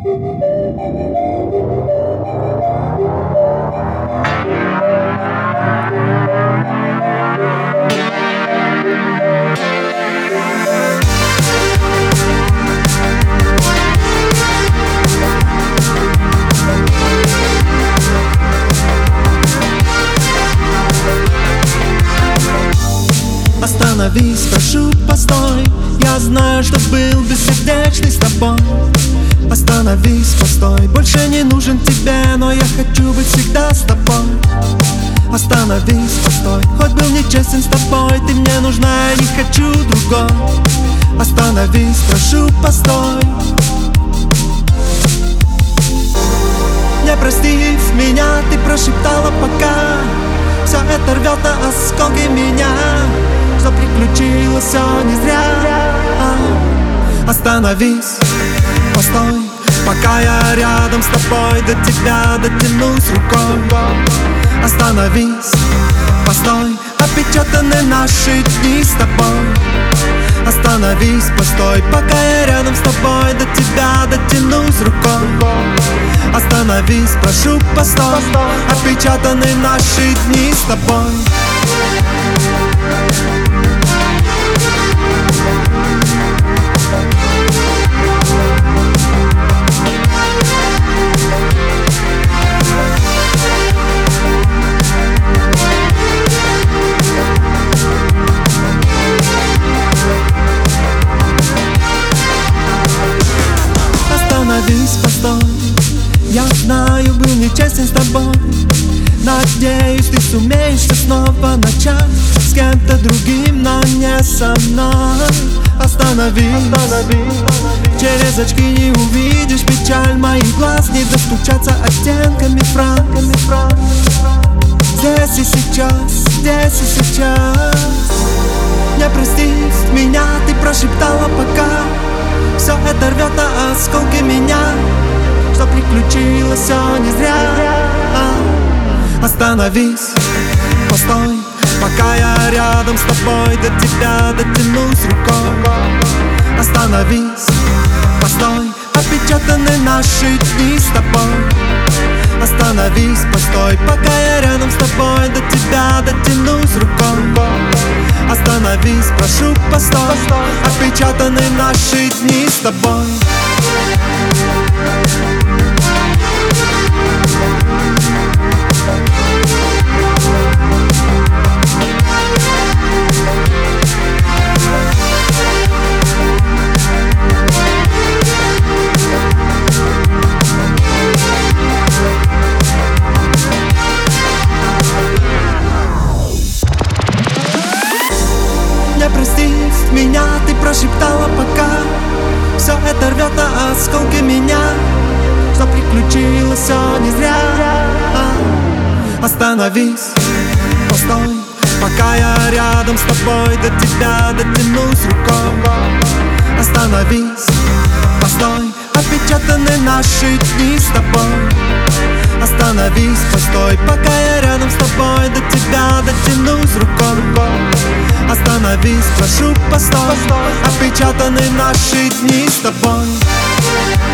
Остановись, прошу, постой. Я знаю, что был бессердечный с тобой. Остановись, постой. Больше не нужен тебе, но я хочу быть всегда с тобой. Остановись, постой. Хоть был нечестен с тобой, ты мне нужна, я не хочу другой. Остановись, прошу, постой. Не простив меня, ты прошептала пока. Все это рвет на осколки меня. Что приключилось, все не зря. Остановись, постой. Пока я рядом с тобой, до тебя дотянусь рукой. Остановись, постой. Опечатаны наши дни с тобой. Остановись, постой. Пока я рядом с тобой, до тебя дотянусь рукой. Остановись, прошу, постой. Опечатаны наши дни с тобой. Остановись, постой. Я знаю, был нечестен с тобой. Надеюсь, ты сумеешь все снова начать с кем-то другим, но не со мной. Остановись, через очки не увидишь печаль моих глаз, не достучаться оттенками фраз. Здесь и сейчас, здесь и сейчас. Не простив меня, ты прошептала пока. Все это рвет на осколки меня. Что приключилось, все не зря. Остановись, постой. Пока я рядом с тобой, до тебя дотянусь рукой. Остановись, постой. Опечатаны наши дни с тобой. Остановись, постой. Пока я рядом с тобой, до тебя дотянусь рукой. Остановись, прошу, постой. Опечатаны наши дни с тобой. Не простив меня, ты прошептала пока. Все это рвет на осколки меня. Что приключилось, все не зря. Остановись, постой. Пока я рядом с тобой, до тебя дотянусь рукой. Остановись, постой. Опечатаны наши дни с тобой. Остановись, постой. Пока я рядом с тобой, до тебя дотянусь рукой. Остановись, прошу, постой. Опечатаны наши дни с тобой.